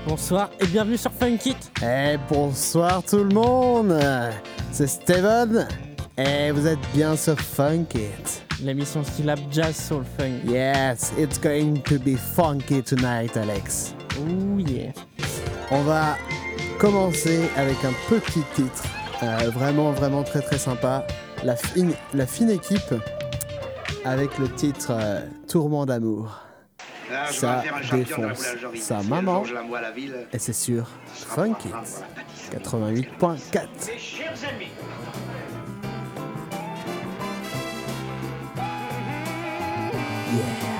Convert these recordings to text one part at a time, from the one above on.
Bonsoir et bienvenue sur Funk It. Bonsoir tout le monde, c'est Steven et vous êtes bien sur Funk It. L'émission Skillab Jazz Soul Funk. Yes, it's going to be funky tonight, Alex. Oh yeah. On va commencer avec un petit titre, vraiment très très sympa. La fine équipe avec le titre Tourment d'amour. Ça défonce sa maman et c'est sûr Funk It 88.4. Yeah.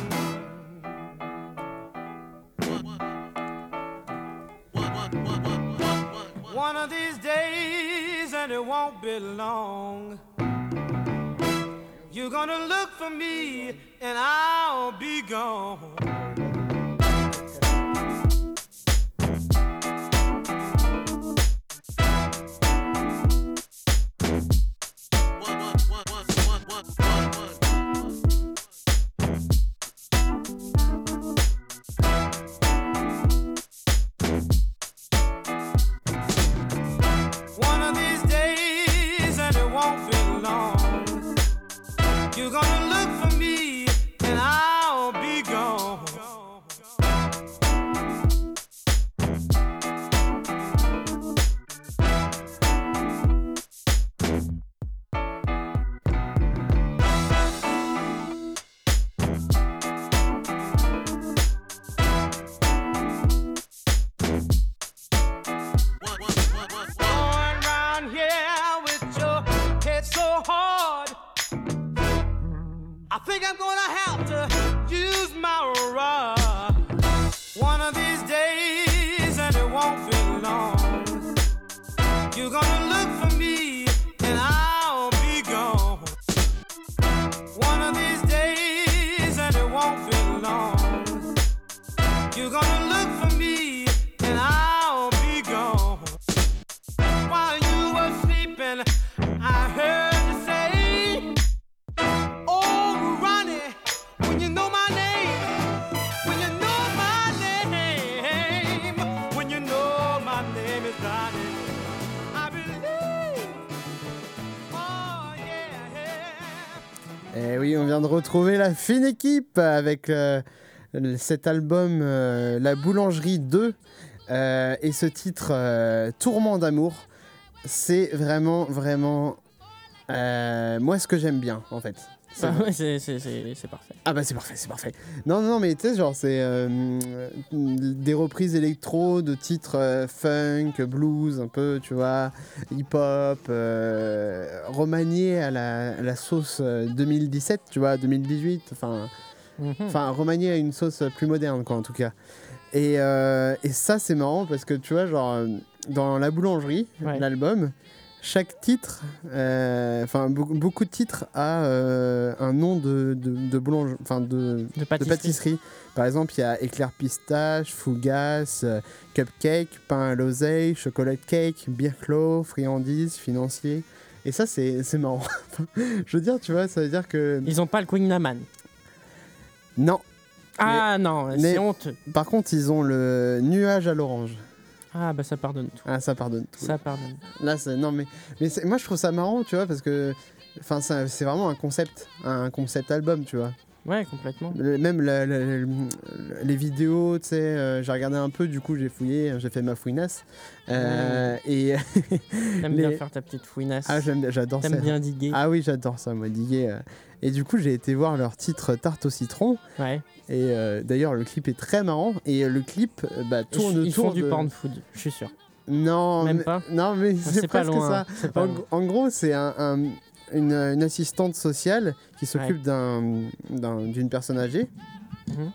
One of these days and it won't be long, you're gonna look for me and I'll be gone. One of these days and it won't be long, you're gonna look for me and I'll be gone. Going round here with your head so hard, I think I'm gonna have to use my rod. One of these days and it won't be long, you're gonna look for me and I'll be gone. One of these days and it won't be long, you're gonna look for me and I'll be gone. While you were sleeping, I heard you say, oh, Ronnie, when you know my name, when you know my name, when you know my name is Ronnie, I believe, oh, yeah. Et oui, on vient de retrouver la fine équipe avec cet album La Boulangerie 2 et ce titre Tourment d'amour. C'est vraiment moi ce que j'aime bien en fait. Bah ouais, c'est parfait. Ah bah c'est parfait. Non mais tu sais genre c'est des reprises électro de titres funk, blues un peu tu vois, hip-hop, remanié à la sauce 2017 tu vois, 2018, enfin remanié à une sauce plus moderne quoi en tout cas. Et ça c'est marrant parce que tu vois genre dans La Boulangerie, Ouais. l'album, chaque titre, beaucoup de titres a un nom de boulangerie, de pâtisserie. Par exemple, il y a éclair pistache, fougasse, cupcake, pain à l'oseille, chocolat cake, birklo, friandises, financier. Et ça, c'est marrant. Je veux dire, tu vois, ça veut dire que... Ils ont pas le Queen Naman. Non. Ah non, mais- c'est honteux. Par contre, ils ont le nuage à l'orange. Ah bah ça pardonne tout. Ah, ça pardonne tout. Ça pardonne. Là, non, mais moi, je trouve ça marrant, tu vois, parce que... Enfin, c'est vraiment un concept album, tu vois. Ouais, complètement. Même les vidéos, tu sais, j'ai regardé un peu, du coup j'ai fouillé, j'ai fait ma fouinasse. Et T'aimes bien faire ta petite fouinasse. Ah, j'adore ça. T'aimes bien diguer. Ah oui, j'adore ça, moi, diguer. Et du coup, j'ai été voir leur titre Tarte au citron. Ouais. Et d'ailleurs, le clip est très marrant. Et le clip tourne autour Ils font du de... porn food, je suis sûr. Non, Même mais, pas non, mais c'est pas presque loin, ça. c'est pas loin. En gros, c'est une assistante sociale qui s'occupe d'une personne âgée. Mhm.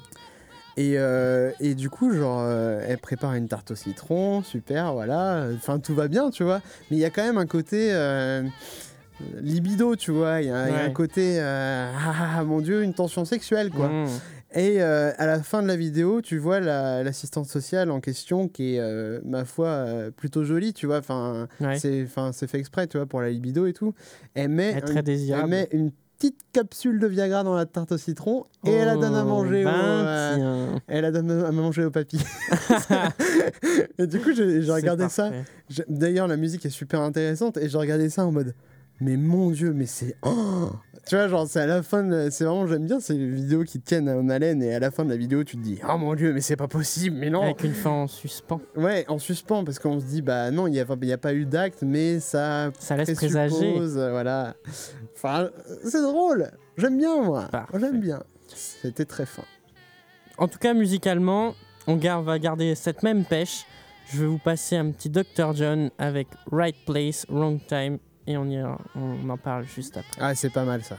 Et du coup, genre, elle prépare une tarte au citron, super, voilà. Enfin, tout va bien, tu vois. Mais il y a quand même un côté libido, tu vois. Il y a un côté, mon Dieu, une tension sexuelle, quoi. Mmh. Et à la fin de la vidéo, tu vois l'assistante sociale en question qui est, ma foi, plutôt jolie, tu vois. Enfin, c'est fait exprès, tu vois, pour la libido et tout. Elle Elle est très désirable. elle met une petite capsule de Viagra dans la tarte au citron et elle la donne à manger elle la donne à manger au papy. Et du coup, j'ai regardé ça. D'ailleurs, la musique est super intéressante et j'ai regardé ça en mode mais mon Dieu, mais c'est... Tu vois, genre, c'est à la fin, c'est vraiment, j'aime bien ces vidéos qui tiennent en haleine et à la fin de la vidéo, tu te dis, oh mon Dieu, mais c'est pas possible, mais non. Avec une fin en suspens. Ouais, en suspens, parce qu'on se dit, bah non, il y a pas eu d'acte, mais ça laisse présager. Voilà. Enfin, c'est drôle. J'aime bien, moi. Parfait. J'aime bien. C'était très fin. En tout cas, musicalement, on va garder cette même pêche. Je vais vous passer un petit Dr. John avec Right Place, Wrong Time. Et on en parle juste après. Ah, c'est pas mal ça.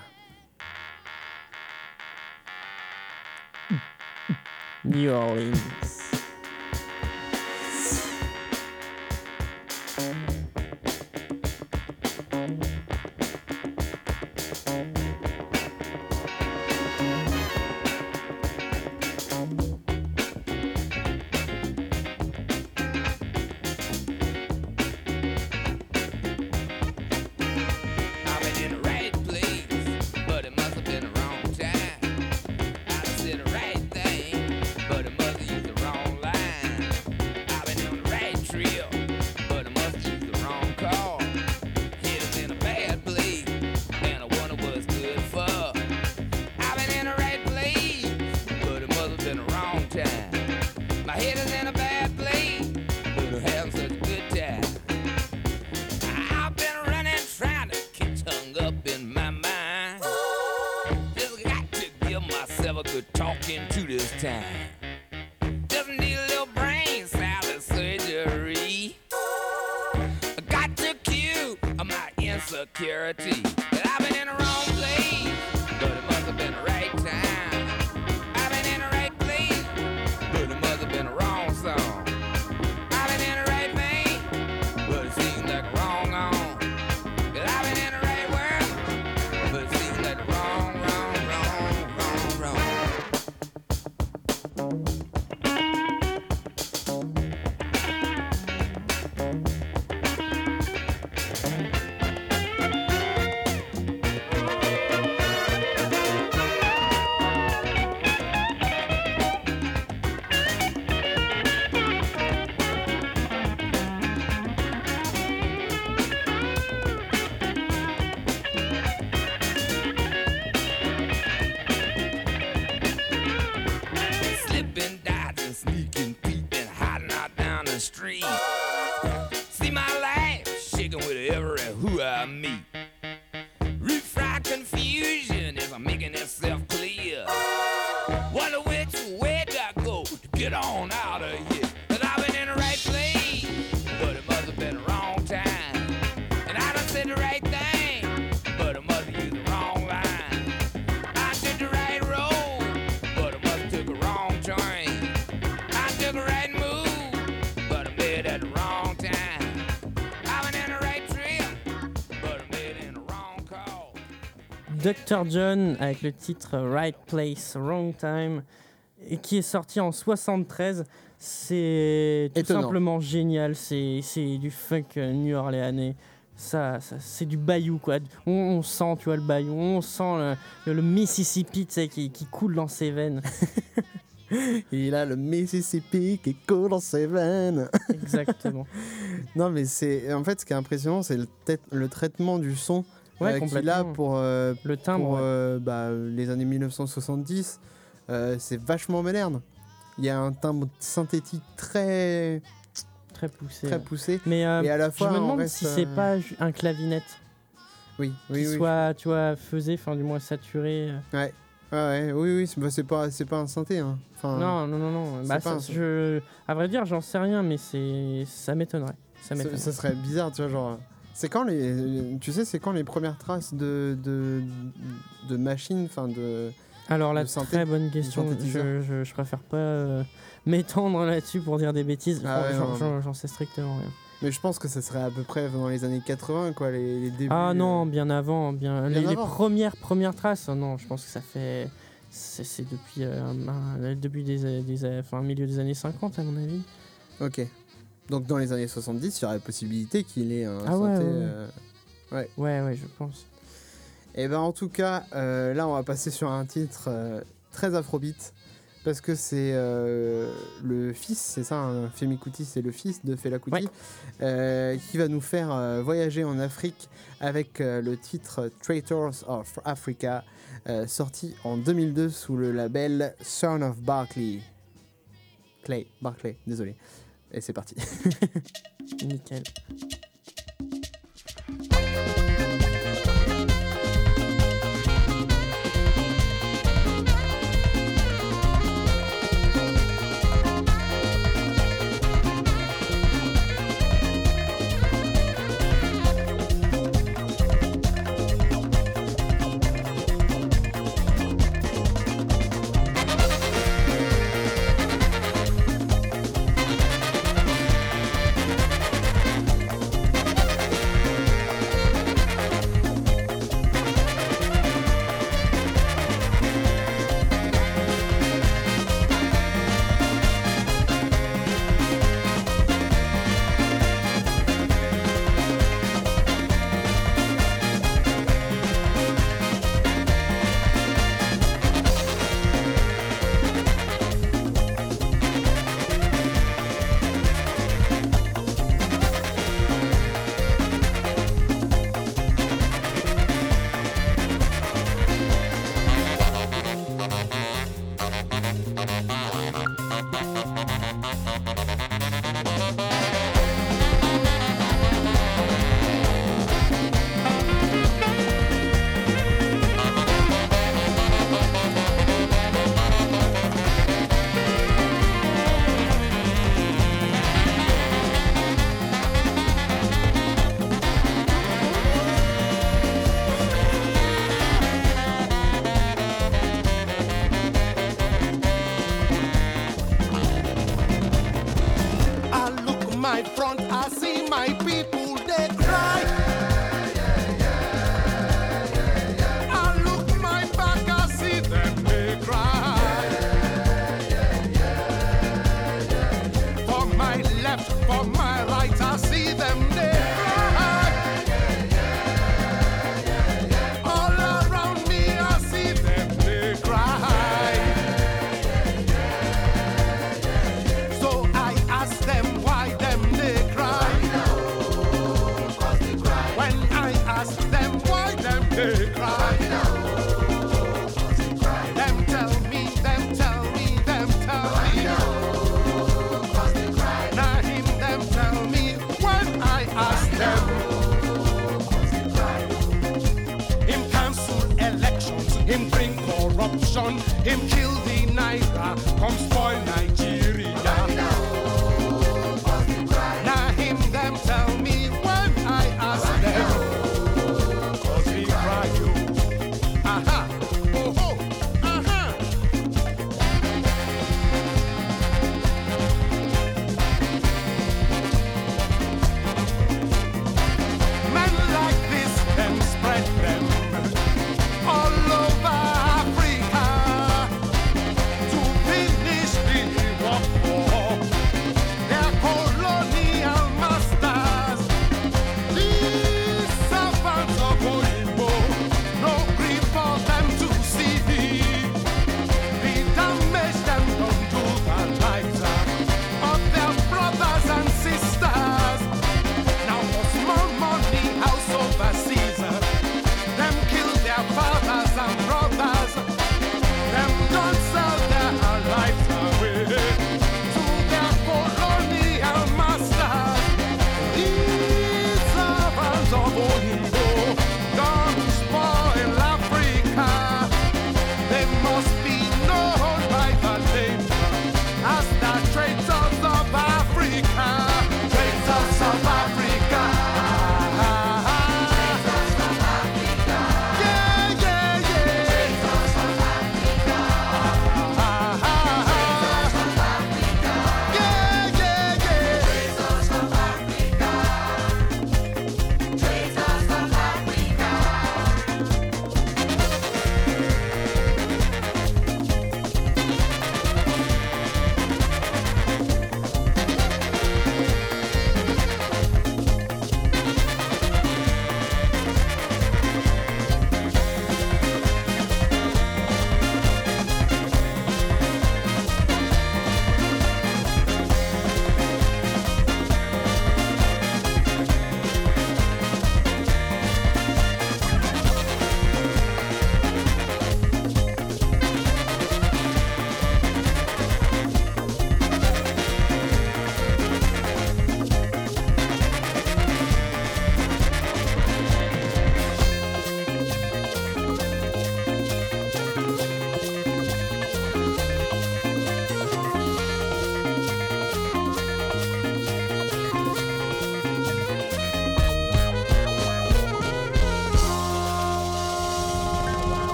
New Orleans. Dr. John avec le titre Right Place, Wrong Time, et qui est sorti en 73. C'est tout simplement génial. C'est du funk new-orléanais. Ça, c'est du bayou, quoi. On sent, tu vois, le bayou. On sent le Mississippi, tu sais, qui coule dans ses veines. Il a le Mississippi qui coule dans ses veines. Exactement. Non, mais c'est... En fait, ce qui est impressionnant, c'est le traitement du son. Qu'il a pour le timbre, les années 1970, c'est vachement moderne. Il y a un timbre synthétique très poussé. Mais et à la fois, je me demande si c'est pas un clavinette. Oui. Soit, tu vois, faisait, enfin du moins saturé. Oui. C'est pas un synthé. Hein. Enfin, non. À vrai dire, j'en sais rien, mais ça m'étonnerait. Ça serait bizarre, tu vois, genre. C'est quand les premières traces de machines, enfin de... Alors la très bonne question, je préfère pas m'étendre là-dessus pour dire des bêtises, j'en sais strictement rien. Mais je pense que ça serait à peu près dans les années 80, quoi, les débuts... Ah non, bien avant, les premières traces, non, je pense que ça fait... C'est depuis milieu des années 50 à mon avis. Ok. Donc dans les années 70, il y aurait la possibilité qu'il ait un synthé... Ouais, je pense. Et ben en tout cas, là on va passer sur un titre très afrobeat parce que c'est le fils, c'est ça, hein, Femi Kuti, c'est le fils de Fela Kuti, qui va nous faire voyager en Afrique avec le titre Traitors of Africa, sorti en 2002 sous le label Son of Barclay. Barclay, désolé. Et c'est parti. Nickel. Him kill the Naira, come spoil Nigeria. Now him them tell me when I ask them, cause he cry you. Aha, oh ho, aha. Men like this, them spread them all over Africa to finish the war.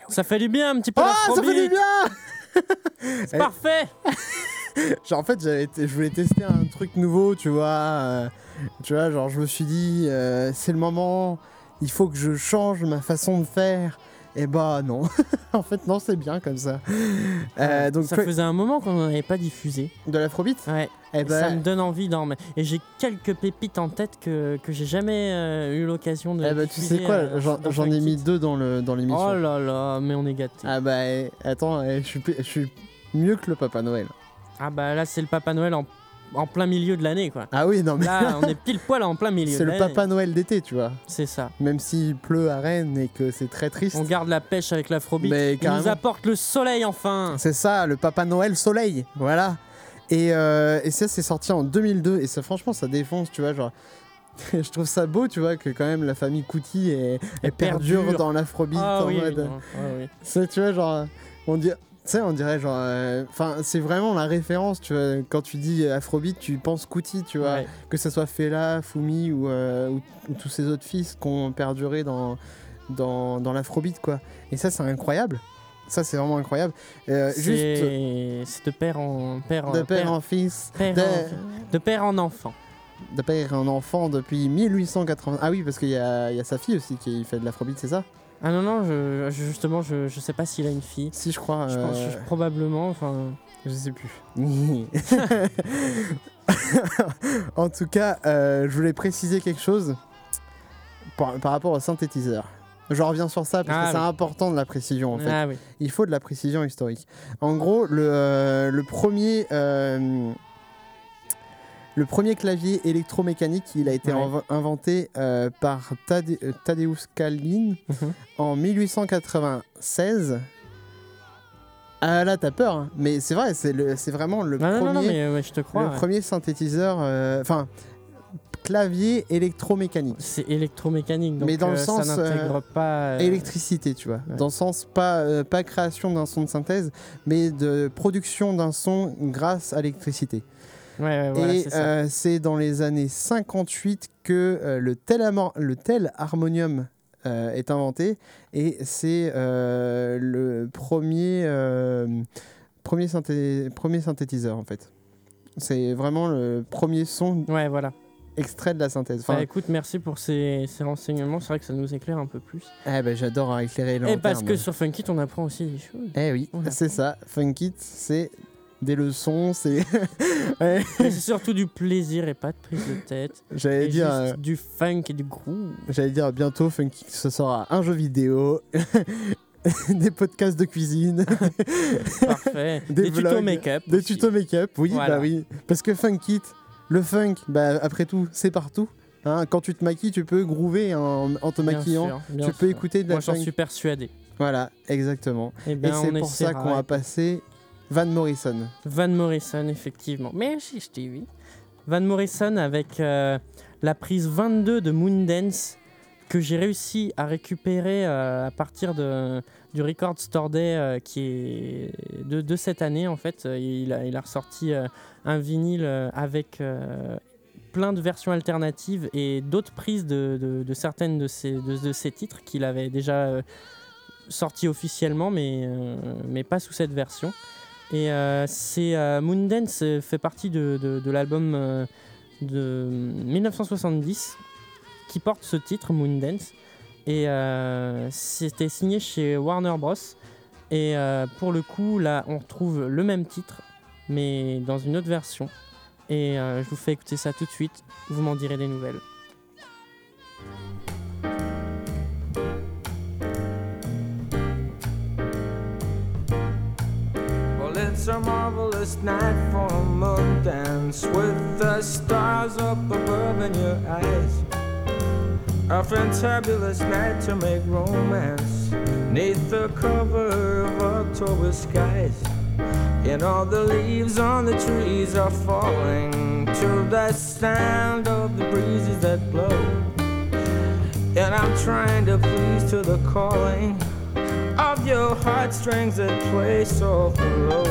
Ça fait du bien un petit peu Oh, l'afrobeat. ça fait du bien. C'est parfait. Genre, en fait, je voulais tester un truc nouveau, tu vois. Genre, je me suis dit, c'est le moment, il faut que je change ma façon de faire. Et bah non, en fait non, c'est bien comme ça. Donc ça faisait un moment qu'on n'en avait pas diffusé. De l'afrobeat. Ouais. Ça me donne envie d'en mettre. Et j'ai quelques pépites en tête que j'ai jamais eu l'occasion de diffuser. Tu sais quoi, j'en ai mis 2 dans l'émission. Oh là là, mais on est gâtés. Ah bah attends, je suis mieux que le Papa Noël. Ah bah là c'est le Papa Noël en plein milieu de l'année quoi. Ah oui, non mais là on est pile poil en plein milieu. C'est le Papa Noël d'été, tu vois. C'est ça. Même s'il pleut à Rennes et que c'est très triste. On garde la pêche avec l'afrobeat. Il nous apporte le soleil enfin. C'est ça, le Papa Noël soleil, voilà. Et ça c'est sorti en 2002 et ça franchement ça défonce, tu vois, genre. Je trouve ça beau, tu vois, que quand même la famille Couty est perdure dans l'afrobeat en mode. Oui. C'est, tu vois, genre on dirait genre enfin c'est vraiment la référence, tu vois, quand tu dis afrobeat tu penses Couty, tu vois, que ce soit Fela, Fumi ou tous ces autres fils qui ont perduré dans l'afrobeat quoi. Et ça c'est incroyable. Ça c'est vraiment incroyable. C'est de père en fils, de père en enfant. De père en enfant depuis 1880. Ah oui, parce qu'il y a sa fille aussi qui fait de l'afrobeat, c'est ça? Ah non, justement, je sais pas s'il a une fille. Si, je crois. Je pense probablement, enfin... Je sais plus. En tout cas, je voulais préciser quelque chose par rapport au synthétiseur. Je reviens sur ça parce que c'est important de la précision en fait. Ah, oui. Il faut de la précision historique. En gros, le premier clavier électromécanique, il a été inventé par Tadeusz Kalnin en 1896. Ah là, t'as peur, hein. Mais c'est vrai, c'est vraiment le premier. Non, mais je te crois. Le premier synthétiseur, clavier électromécanique. C'est électromécanique, donc mais dans le sens, ça n'intègre pas électricité, tu vois. Ouais. Dans le sens pas création d'un son de synthèse, mais de production d'un son grâce à l'électricité. Ouais, voilà, et c'est dans les années 58 que le tel harmonium est inventé, et c'est le premier synthétiseur en fait. C'est vraiment le premier son extrait de la synthèse. Enfin, écoute, merci pour ces renseignements, c'est vrai que ça nous éclaire un peu plus. J'adore éclairer le Et parce que sur Funkit on apprend aussi des choses. Oui, c'est ça. Funkit, c'est des leçons, c'est c'est surtout du plaisir et pas de prise de tête. J'allais dire juste du funk et du groove. J'allais dire bientôt Funkit, ce sera un jeu vidéo, des podcasts de cuisine. Parfait. Des tutos make-up. Des tutos make-up, oui, voilà. Oui. Parce que Funkit, le funk, après tout, c'est partout. Hein, quand tu te maquilles, tu peux groover en te maquillant. Bien tu peux écouter de la funk. Moi, j'en suis persuadé. Voilà, exactement. Et c'est pour ça qu'on va passer Van Morrison. Van Morrison, effectivement. Merci, Stevie. Van Morrison avec la prise 22 de Moondance que j'ai réussi à récupérer à partir du Record Store Day qui est de cette année en fait. Il a ressorti un vinyle avec plein de versions alternatives et d'autres prises de certaines de ces titres qu'il avait déjà sortis officiellement mais pas sous cette version. Et Moondance fait partie de l'album de 1970 qui porte ce titre, Moondance. Et c'était signé chez Warner Bros. Et pour le coup, là, on retrouve le même titre, mais dans une autre version. Et je vous fais écouter ça tout de suite. Vous m'en direz des nouvelles. It's a marvelous night for a moon dance with the stars up above in your eyes. A fantabulous night to make romance 'neath the cover of October skies. And all the leaves on the trees are falling to the sound of the breezes that blow. And I'm trying to please to the calling of your heartstrings that play so low.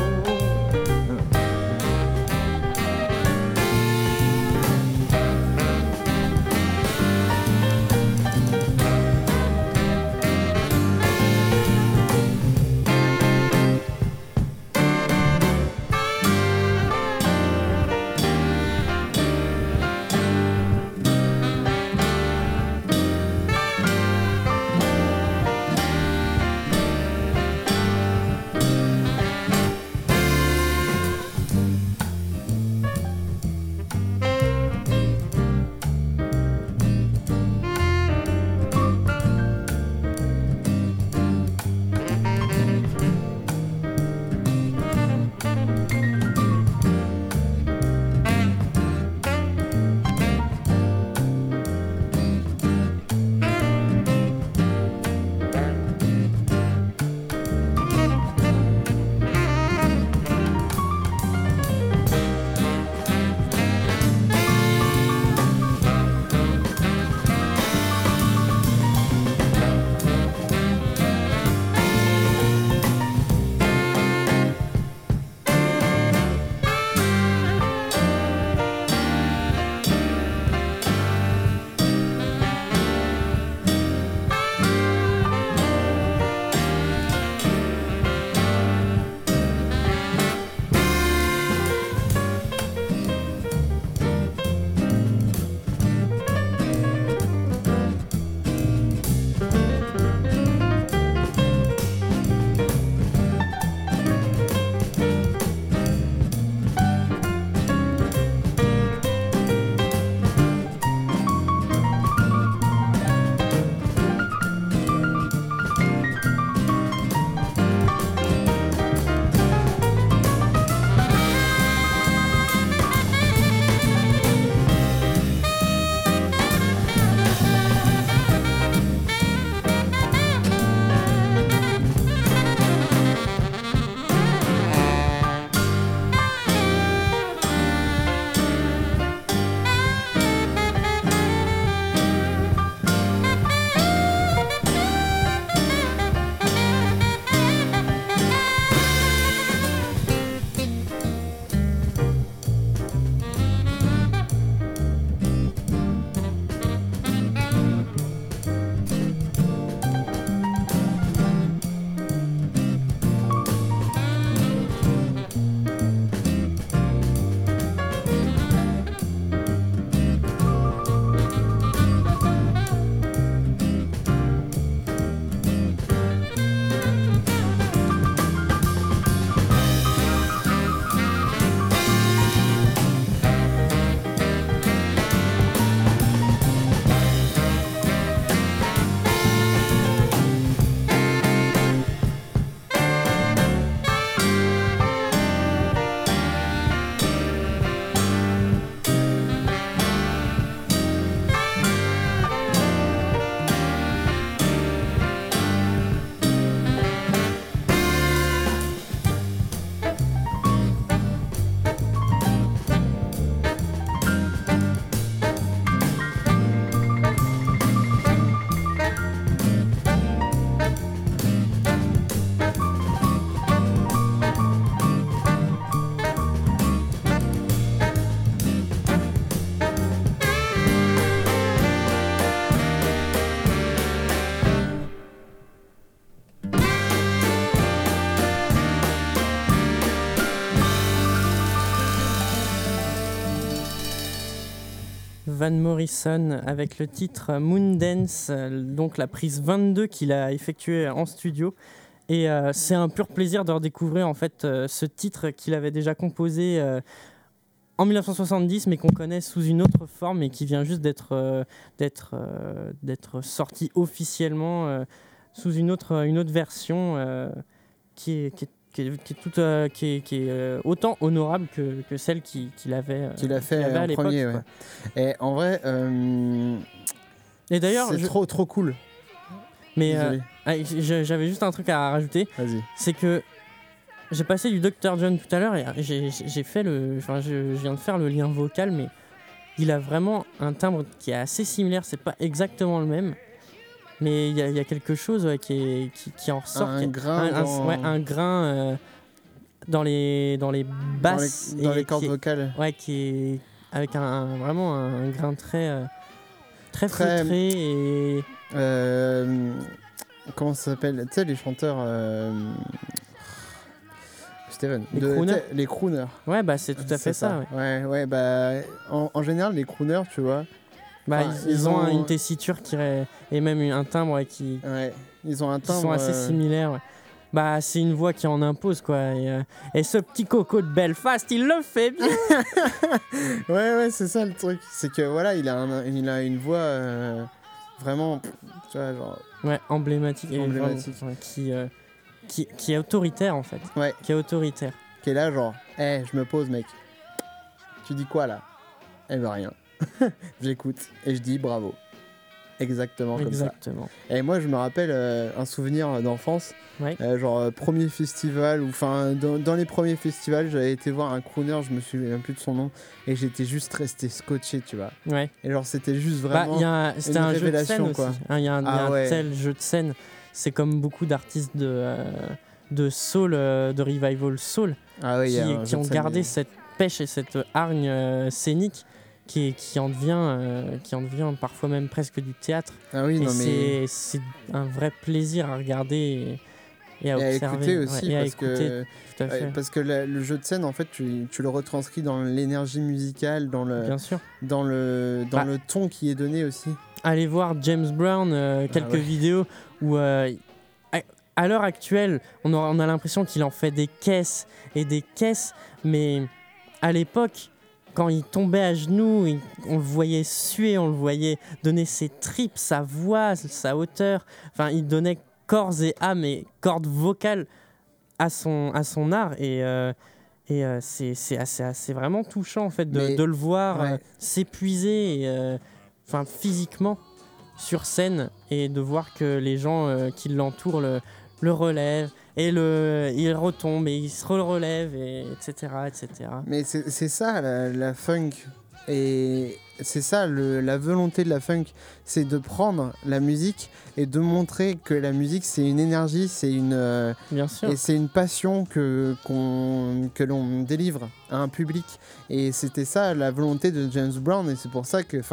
Van Morrison avec le titre Moondance, donc la prise 22 qu'il a effectuée en studio. Et c'est un pur plaisir de redécouvrir en fait ce titre qu'il avait déjà composé en 1970, mais qu'on connaît sous une autre forme et qui vient juste d'être sorti officiellement sous une autre version qui est autant honorable que celle qu'il avait à en l'époque. Premier, ouais. Et en vrai, et d'ailleurs, c'est trop cool. Mais j'avais juste un truc à rajouter. Vas-y. C'est que j'ai passé du Dr. John tout à l'heure et j'ai fait je viens de faire le lien vocal, mais il a vraiment un timbre qui est assez similaire. C'est pas exactement le même, mais il y a quelque chose qui en ressort. Un grain dans les basses, dans les cordes vocales. Ouais, qui est avec vraiment un grain très feutré et comment ça s'appelle, tu sais, les chanteurs Steven, les crooners. Ouais, bah c'est tout à fait ça. Ouais, bah en général les crooners, tu vois, bah ils ont une tessiture et même un timbre qui ils ont un timbre qui sont assez similaires. Ouais. Bah c'est une voix qui en impose quoi, et ce petit coco de Belfast, il le fait bien. ouais, c'est ça le truc, c'est que voilà, il a une voix vraiment, tu vois, genre emblématique. Qui est autoritaire en fait. Ouais. Qui est autoritaire. Qui est là genre, je me pose mec. Tu dis quoi là? Eh ben rien. J'écoute et je dis bravo. Exactement comme ça. Et moi je me rappelle un souvenir d'enfance. Ouais. Genre premier festival, ou enfin dans les premiers festivals, j'avais été voir un crooner, je me souviens plus de son nom, et j'étais juste resté scotché, tu vois. Ouais. Et genre c'était juste vraiment c'était une un révélation, jeu de scène aussi. Il y a un tel jeu de scène. C'est comme beaucoup d'artistes de soul, de revival soul, qui ont gardé cette pêche et cette hargne scénique qui en devient parfois même presque du théâtre. Ah oui, et c'est un vrai plaisir à regarder et à observer. Écouter aussi, parce que le jeu de scène, en fait, tu le retranscris dans l'énergie musicale, dans le ton qui est donné aussi. Allez voir James Brown, quelques vidéos où à l'heure actuelle, on a l'impression qu'il en fait des caisses et des caisses, mais à l'époque, quand il tombait à genoux, on le voyait suer, on le voyait donner ses tripes, sa voix, sa hauteur. Enfin, il donnait corps et âme et cordes vocales à son art. Et c'est vraiment touchant en fait de le voir s'épuiser physiquement sur scène, et de voir que les gens qui l'entourent le relèvent. Et il retombe et il se relève, etc. Mais c'est ça la funk. Et c'est ça la volonté de la funk. C'est de prendre la musique et de montrer que la musique c'est une énergie, Bien sûr. Et c'est une passion que l'on délivre à un public. Et c'était ça la volonté de James Brown. Et c'est pour ça que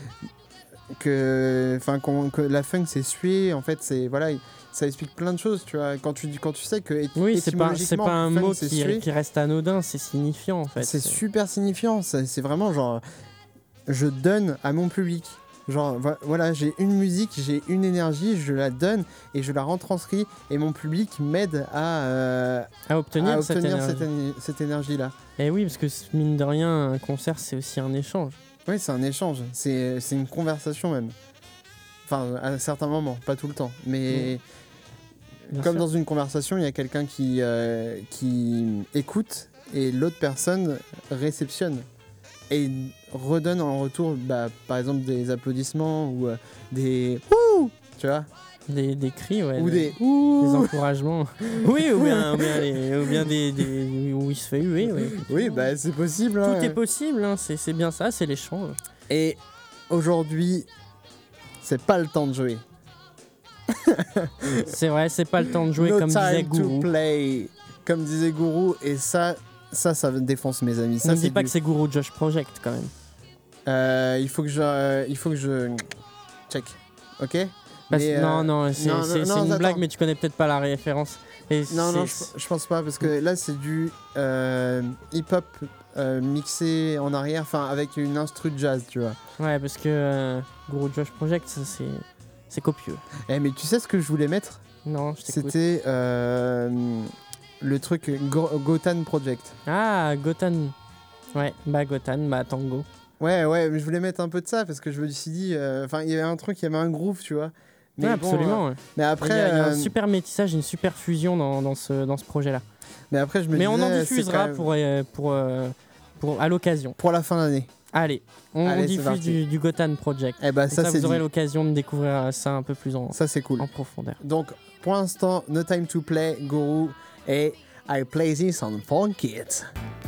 la funk c'est suer. En fait, c'est voilà. Ça explique plein de choses, tu vois. Quand tu sais que c'est pas un mot qui reste anodin, c'est signifiant en fait. C'est super signifiant, c'est vraiment genre je donne à mon public. Genre voilà, j'ai une musique, j'ai une énergie, je la donne et je la retranscris, et mon public m'aide à obtenir cette énergie-là. Et oui, parce que mine de rien, un concert c'est aussi un échange. Oui, c'est un échange, c'est une conversation même. Enfin, à certains moments, pas tout le temps, mais comme dans une conversation, il y a quelqu'un qui écoute et l'autre personne réceptionne et redonne en retour, par exemple des applaudissements ou des ouh, tu vois, des cris, ou des encouragements. Oui, ou bien des où il se fait huer. Oui, c'est possible. Tout est possible, hein, c'est bien ça, c'est l'échange. Et aujourd'hui, c'est pas le temps de jouer. C'est vrai, c'est pas le temps de jouer, no comme disait time to Gourou. Play, comme disait Gourou, et ça défonce mes amis. Ne me dis pas que c'est Gourou Josh Project quand même. Il faut que je check, ok. Non, c'est une blague, mais tu connais peut-être pas la référence. Non, je pense pas, parce que là, c'est du hip-hop mixé en arrière, enfin, avec une instru de jazz, tu vois. Ouais, parce que Guru Josh Project, c'est copieux. Mais tu sais ce que je voulais mettre ? Non, je t'écoute. C'était le truc Gotan Project. Ah, Gotan. Ouais, Gotan, Tango. Ouais, mais je voulais mettre un peu de ça, parce que je me suis dit... Enfin, il y avait un truc, il y avait un groove, tu vois. Mais ouais, absolument. Ouais. Mais après, il y a un super métissage, une super fusion dans ce projet-là. Mais après, je me disais, on en diffusera pour à l'occasion. Pour la fin d'année. Allez, on diffuse du Gotan Project. Ça, vous aurez l'occasion de découvrir ça un peu plus ça, c'est cool. En profondeur. Donc, pour l'instant, No Time to Play, Guru, et I Play This on Phone Kids.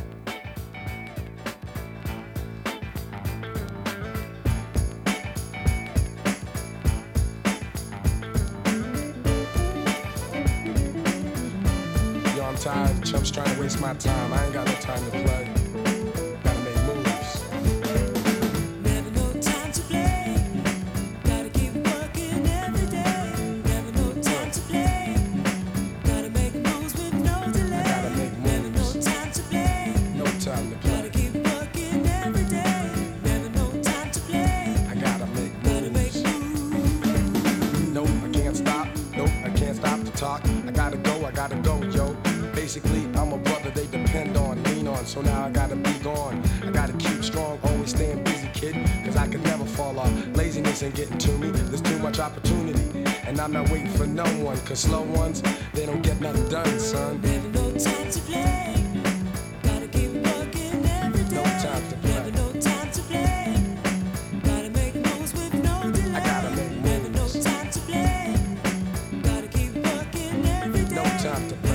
Tired, chumps trying to waste my time. I ain't got no time to play. Gotta make moves. Never no time to play. Gotta keep working every day. Never no time to play. Gotta make moves with no delay. I gotta make moves. Never no time to play. No time to play. Gotta keep working every day. Never no time to play. I gotta make moves. Gotta make moves. Nope, I can't stop. Nope, I can't stop to talk. I gotta go, yo. Basically, I'm a brother they depend on, lean on, so now I gotta be gone. I gotta keep strong, always staying busy, kid, cause I could never fall off. Laziness ain't getting to me, there's too much opportunity. And I'm not waiting for no one, cause slow ones, they don't get nothing done, son. Never no time to play. Gotta keep working every day. No time to play. Never no time to play. Gotta make moves with no delay. I gotta make moves. Never no time to play. Gotta keep working every day. No time to play.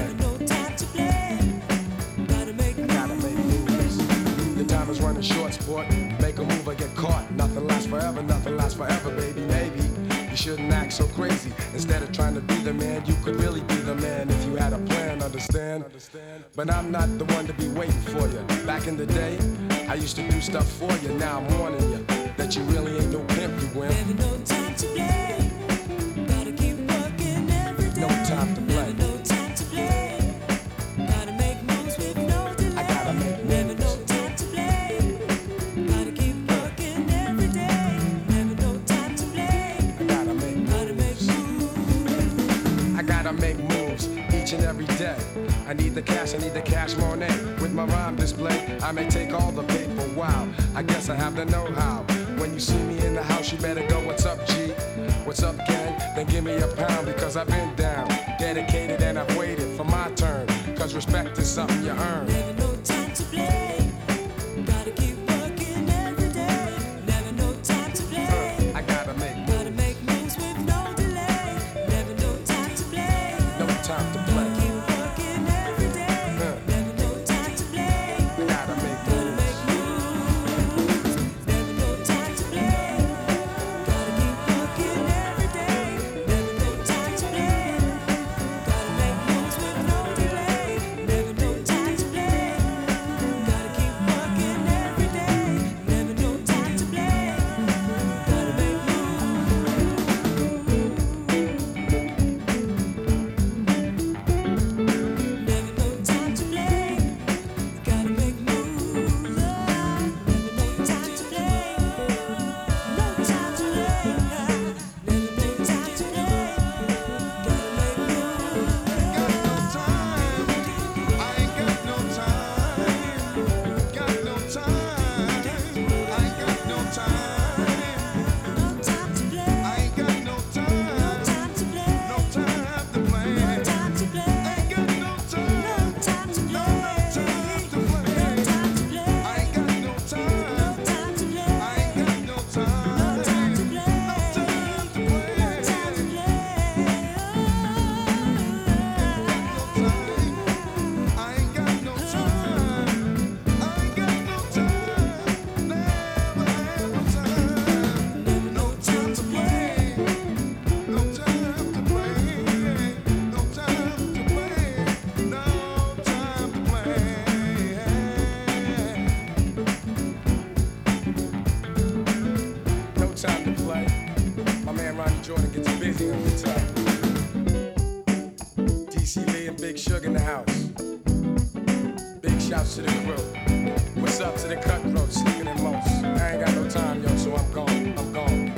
Time is running short, sport. Make a move or get caught. Nothing lasts forever, baby. Maybe you shouldn't act so crazy. Instead of trying to be the man, you could really be the man if you had a plan, understand? But I'm not the one to be waiting for you. Back in the day, I used to do stuff for you. Now I'm warning you that you really ain't no pimp, you wimp. Never no time to play. Gotta keep working every day. No time to play. Never no time to play. Gotta make moves with no delay. I gotta make moves. Never no time to play. Gotta keep working every day. Never no time to play. I gotta make moves. Gotta make moves. I gotta make moves each and every day. I need the cash Monet. With my rhyme display, I may take all the paper, wow. I guess I have the know-how. When you see me in the house, you better go, what's up, G? What's up, gang? Then give me a pound, because I've been down. Dedicated and I've waited for my turn. Cause respect is something you earn. Never no time to play. Gotta keep working every day. Never no time to play. I gotta make moves. Gotta make moves with no delay. Never no time to play. No time to play. Gotta keep working every day. Never no time to play. I gotta make Gotta moves. make moves. Never no time to play. Gotta keep working every day. Never no time to play. Gotta make moves with no delay. Never no time to play. Gotta Ronnie Jordan gets busy on guitar. DC Lee and Big Sugar in the house. Big shouts to the crew. What's up to the cutthroats sleeping in most? I ain't got no time, yo, so I'm gone.